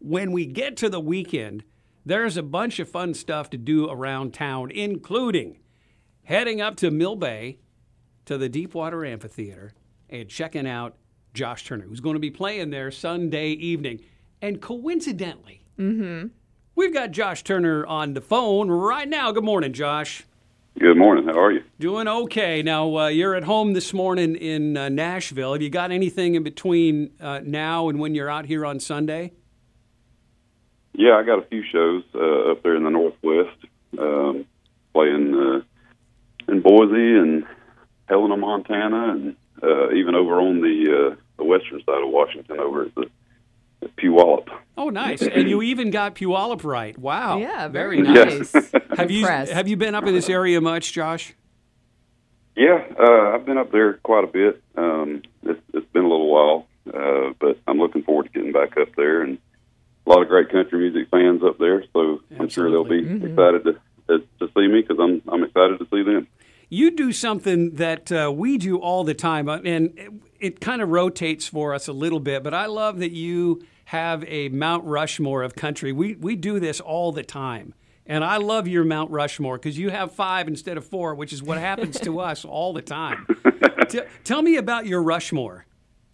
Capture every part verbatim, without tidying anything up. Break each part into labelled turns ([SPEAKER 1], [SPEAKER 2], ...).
[SPEAKER 1] when we get to the weekend, there's a bunch of fun stuff to do around town, including heading up to Mill Bay to the Deepwater Amphitheater and checking out Josh Turner, who's going to be playing there Sunday evening. And coincidentally,
[SPEAKER 2] mm-hmm.
[SPEAKER 1] we've got Josh Turner on the phone right now. Good morning, Josh.
[SPEAKER 3] Good morning. How are you?
[SPEAKER 1] Doing okay. Now, uh, you're at home this morning in uh, Nashville. Have you got anything in between uh, now and when you're out here on Sunday?
[SPEAKER 3] Yeah, I got a few shows uh, up there in the Northwest, um, playing uh, in Boise and Helena, Montana, and uh, even over on the, uh, the western side of Washington over at the at Puyallup.
[SPEAKER 1] Oh, nice. And you even got Puyallup right. Wow.
[SPEAKER 2] Yeah, very,
[SPEAKER 1] very
[SPEAKER 2] nice.
[SPEAKER 1] nice. have you
[SPEAKER 2] Impressed.
[SPEAKER 1] have you been up in this area much, Josh?
[SPEAKER 3] Yeah, uh, I've been up there quite a bit. Um, it's, it's been a little while, uh, but I'm looking forward to getting back up there. And a lot of great country music fans up there, so Absolutely. I'm sure they'll be mm-hmm. excited to, to to see me because I'm I'm excited to see them.
[SPEAKER 1] You do something that uh, we do all the time, and it, it kind of rotates for us a little bit, but I love that you have a Mount Rushmore of country. We we do this all the time, and I love your Mount Rushmore because you have five instead of four, which is what happens to us all the time. T- tell me about your Rushmore.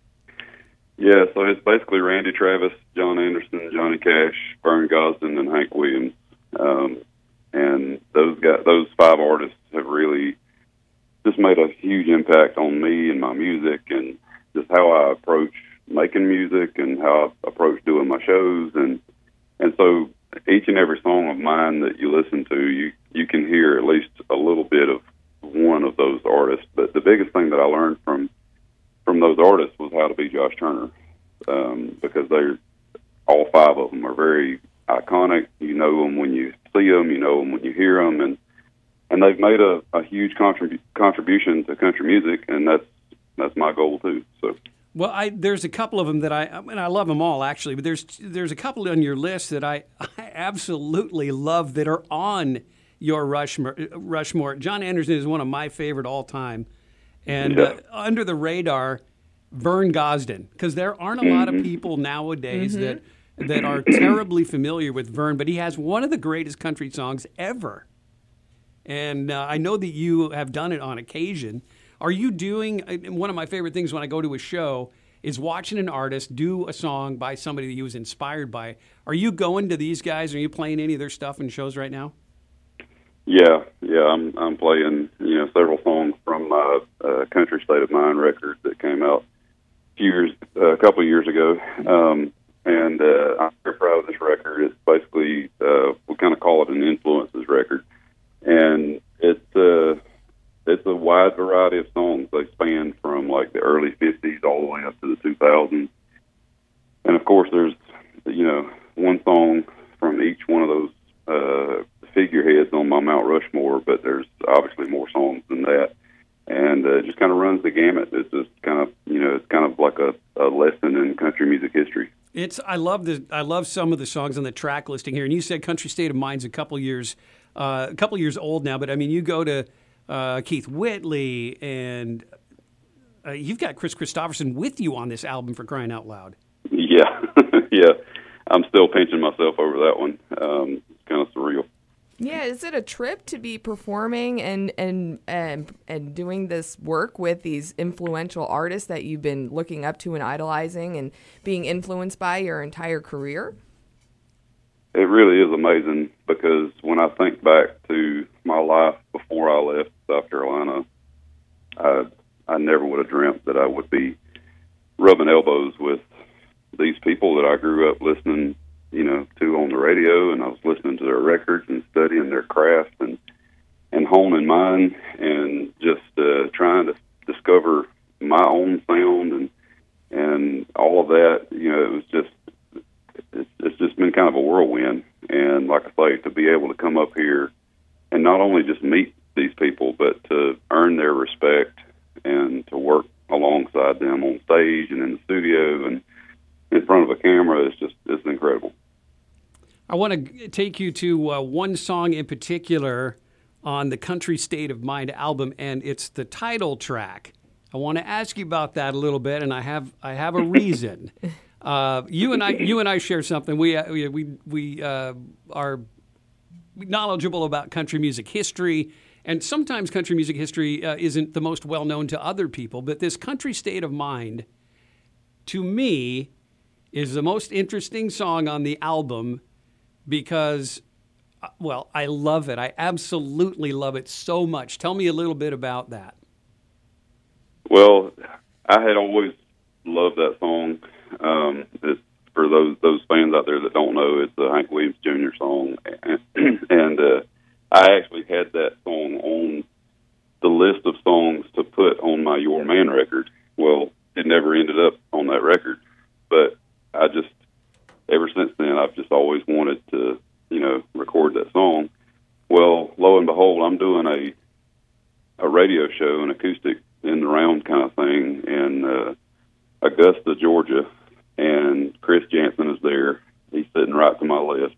[SPEAKER 3] Yeah, so it's basically Randy Travis, John Anderson, Johnny Cash, Vern Gosdin, and Hank Williams. Um, and those guys, those five artists have really just made a huge impact on me and my music and just how I approach making music and how I approach doing my shows. And and so each and every song of mine that you listen to, you, you can hear at least a little bit of one of those artists. But the biggest thing that I learned from from those artists was how to be Josh Turner, um, because they're all five of them are very iconic. You know them when you see them, you know them when you hear them, and and they've made a, a huge contrib- contribution to country music, and that's that's my goal too. So.
[SPEAKER 1] Well, I, there's a couple of them that I, and I love them all actually, but there's there's a couple on your list that I, I absolutely love that are on your Rushmore. Rushmore. John Anderson is one of my favorite all time. And
[SPEAKER 3] yeah.
[SPEAKER 1] uh, under the radar, Vern Gosdin, because there aren't a lot of people nowadays
[SPEAKER 2] mm-hmm.
[SPEAKER 1] that that are terribly familiar with Vern, but he has one of the greatest country songs ever. And uh, I know that you have done it on occasion. Are you doing, one of my favorite things when I go to a show is watching an artist do a song by somebody that he was inspired by. Are you going to these guys? Are you playing any of their stuff in shows right now?
[SPEAKER 3] Yeah, yeah, I'm I'm playing you know several songs from my uh, Country State of Mind record that came out a few years, uh, a couple of years ago, um, and uh, I'm very proud of this record. It's basically uh, we kind of call it an influences record, and it's uh, it's a wide variety of songs. They span from like the early fifties all the way up to the two thousands, and of course there's you know one song from each one of those. Uh, figureheads on my Mount Rushmore, but there's obviously more songs than that, and uh, it just kind of runs the gamut. It's just kind of, you know, it's kind of like a, a lesson in country music history.
[SPEAKER 1] It's I love the I love some of the songs on the track listing here, and you said Country State of Mind's a couple years uh, a couple years old now, but I mean you go to uh, Keith Whitley, and uh, you've got Chris Christopherson with you on this album, for crying out loud.
[SPEAKER 3] Yeah, yeah, I'm still pinching myself over that one. Um, it's kind of surreal.
[SPEAKER 2] Yeah, is it a trip to be performing and, and and and doing this work with these influential artists that you've been looking up to and idolizing and being influenced by your entire career?
[SPEAKER 3] It really is amazing because when I think back to my life before I left South Carolina, I I never would have dreamt that I would be rubbing elbows with these people that I grew up listening you know, to on the radio, and I was listening to their records and studying their craft and and honing mine and just uh, trying to discover my own sound and and all of that. You know, it was just it's, it's just been kind of a whirlwind. And like I say, to be able to come up here and not only just meet these people, but to earn their respect and to work alongside them on stage and in the studio and in front of a camera is just it's incredible.
[SPEAKER 1] I want to take you to uh, one song in particular on the Country State of Mind album, and it's the title track. I want to ask you about that a little bit, and I have I have a reason. Uh, you and I, you and I share something. We uh, we we, we uh, are knowledgeable about country music history, and sometimes country music history uh, isn't the most well known to other people. But this Country State of Mind, to me, is the most interesting song on the album because, well, I love it. I absolutely love it so much. Tell me a little bit about that.
[SPEAKER 3] Well, I had always loved that song. Um, it's, for those those fans out there that don't know, it's a Hank Williams Junior song, and, and uh, I actually had that song on the list of songs to put on my Your Man record. Well, it never ended up on that record, but I just, ever since then, I've just always wanted to, you know, record that song. Well, lo and behold, I'm doing a a radio show, an acoustic in the round kind of thing in uh, Augusta, Georgia, and Chris Jansen is there. He's sitting right to my left.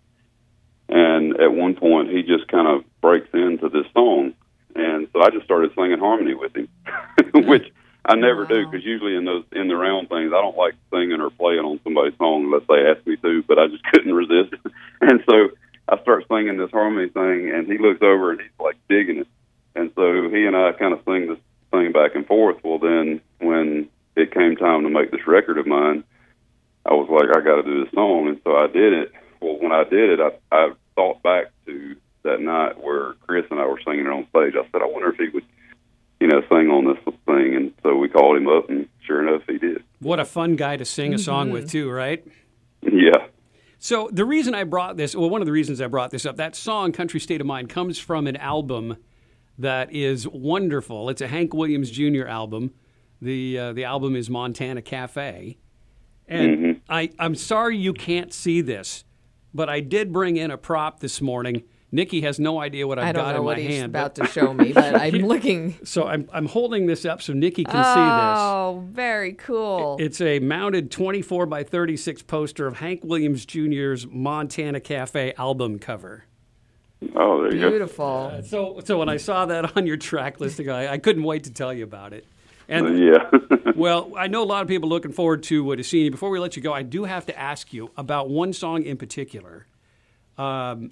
[SPEAKER 3] And at one point, he just kind of breaks into this song. And so I just started singing harmony with him, which I never
[SPEAKER 2] wow.
[SPEAKER 3] do, because usually in those in the round things, I don't like singing or playing on somebody's song unless they ask me to, but I just couldn't resist. And so I start singing this harmony thing, and he looks over and he's like digging it. And so he and I kind of sing this thing back and forth. Well, then when it came time to make this record of mine, I was like, I got to do this song. And so I did it. Well, when I did it, I, I thought back to that night where Chris and I were singing it on stage. I said, I wonder if he would, you know, sing on this thing. And so we called him up, and sure enough, he did.
[SPEAKER 1] What a fun guy to sing a song
[SPEAKER 2] Mm-hmm.
[SPEAKER 1] with, too, right?
[SPEAKER 3] Yeah.
[SPEAKER 1] So the reason I brought this, well, one of the reasons I brought this up, that song, Country State of Mind, comes from an album that is wonderful. It's a Hank Williams Junior album. The uh, the album is Montana Cafe. And
[SPEAKER 3] Mm-hmm.
[SPEAKER 1] I, I'm sorry you can't see this, but I did bring in a prop this morning. Nikki has no idea what I've
[SPEAKER 2] I don't
[SPEAKER 1] got
[SPEAKER 2] know
[SPEAKER 1] in
[SPEAKER 2] what
[SPEAKER 1] my
[SPEAKER 2] he's
[SPEAKER 1] hand.
[SPEAKER 2] about
[SPEAKER 1] but-
[SPEAKER 2] to show me, but I'm looking.
[SPEAKER 1] So I'm I'm holding this up so Nikki can
[SPEAKER 2] Oh, very cool.
[SPEAKER 1] see this. It's a mounted twenty-four by thirty-six poster of Hank Williams Junior's Montana Cafe album cover.
[SPEAKER 3] Oh, there you go.
[SPEAKER 2] Beautiful.
[SPEAKER 1] So so when I saw that on your track listing, I, I couldn't wait to tell you about it. And
[SPEAKER 3] Yeah.
[SPEAKER 1] well, I know a lot of people are looking forward to uh, to seeing you. Before we let you go, I do have to ask you about one song in particular um,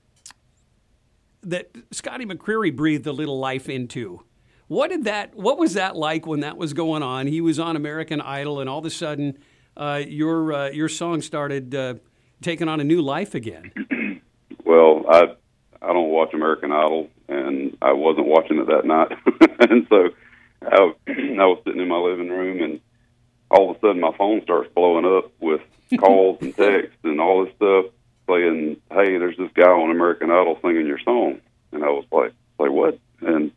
[SPEAKER 1] that Scotty McCreery breathed a little life into. What did that? What was that like when that was going on? He was on American Idol, and all of a sudden, uh, your uh, your song started uh, taking on a new life again.
[SPEAKER 3] Well, I I don't watch American Idol, and I wasn't watching it that night, and so I, I was sitting in my living room, and all of a sudden my phone starts blowing up with calls and texts and all this stuff saying, "Hey, there's this guy on American Idol singing your song," and I was like, "Like what?" And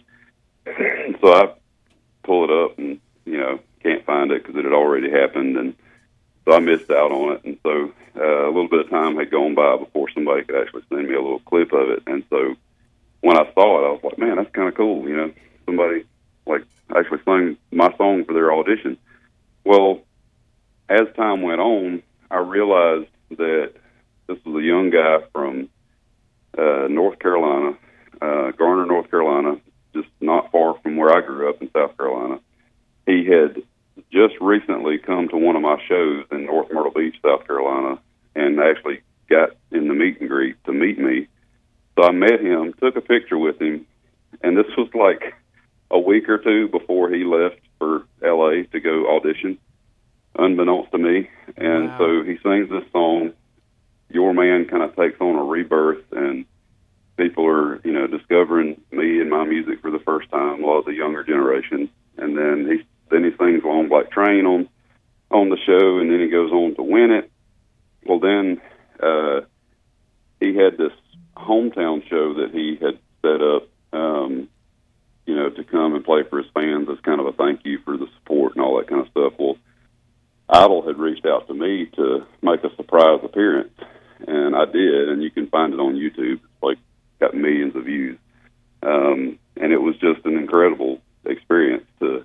[SPEAKER 3] so I pull it up, and you know, can't find it because it had already happened, and so I missed out on it. And so uh, a little bit of time had gone by before somebody could actually send me a little clip of it. And so when I saw it, I was like, man, that's kind of cool. You know, somebody like actually sang my song for their audition. Well, as time went on, I realized that this was a young guy from uh, North Carolina, uh, Garner, North Carolina, just not far from where I grew up in South Carolina. He had just recently come to one of my shows in North Myrtle Beach, South Carolina, and actually got in the meet and greet to meet me. So I met him, took a picture with him, and this was like a week or two before he left for L A to go audition, unbeknownst to me. And
[SPEAKER 1] Wow.
[SPEAKER 3] so he sings this song. Your Man kind of takes on a rebirth, and people are, you know, discovering me and my music for the first time, a lot of the younger generation. And then he then he sings Long Black Train on on the show, and then he goes on to win it. Well, then uh, he had this hometown show that he had set up, um, you know, to come and play for his fans as kind of a thank you for the support and all that kind of stuff. Well, Idol had reached out to me to make a surprise appearance, and I did, and you can find it on YouTube. It's like got millions of views, um, and it was just an incredible experience to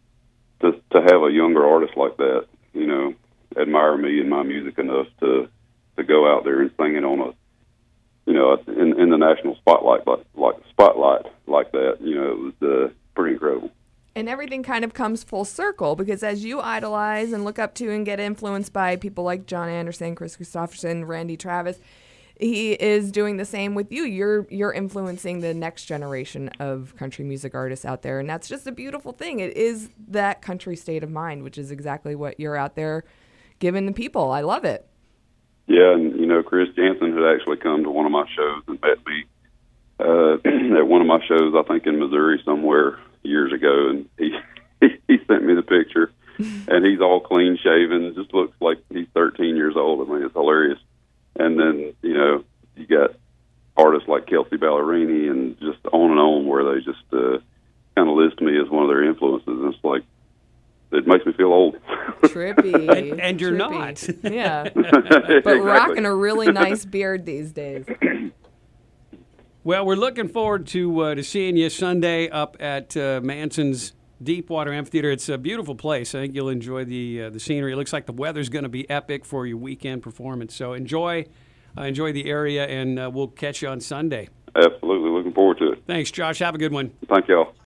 [SPEAKER 3] to to have a younger artist like that, you know, admire me and my music enough to to go out there and sing it on a, you know, in, in the national spotlight like like spotlight like that. You know, it was uh, pretty incredible.
[SPEAKER 2] And everything kind of comes full circle because as you idolize and look up to and get influenced by people like John Anderson, Chris Christopherson, Randy Travis, he is doing the same with you. You're you're influencing the next generation of country music artists out there, and that's just a beautiful thing. It is that country state of mind, which is exactly what you're out there giving the people. I love it.
[SPEAKER 3] Yeah, and, you know, Chris Jansen had actually come to one of my shows and met me uh, at one of my shows, I think in Missouri somewhere years ago, and he he sent me the picture, and he's all clean shaven, just looks like he's thirteen years old. I mean, it's hilarious. And then, you know, you got artists like Kelsey Ballerini and just on and on where they just uh, kind of list me as one of their influences, and it's like, it makes me feel old.
[SPEAKER 2] Trippy.
[SPEAKER 1] and, and you're
[SPEAKER 2] Trippy.
[SPEAKER 1] not.
[SPEAKER 2] Yeah. But
[SPEAKER 3] Exactly.
[SPEAKER 2] rocking a really nice beard these days.
[SPEAKER 1] Well, we're looking forward to uh, to seeing you Sunday up at uh, Manson's Deepwater Amphitheater. It's a beautiful place. I think you'll enjoy the uh, the scenery. It looks like the weather's going to be epic for your weekend performance. So enjoy uh, enjoy the area, and uh, we'll catch you on Sunday.
[SPEAKER 3] Absolutely. Looking forward to it.
[SPEAKER 1] Thanks, Josh. Have a good one.
[SPEAKER 3] Thank y'all.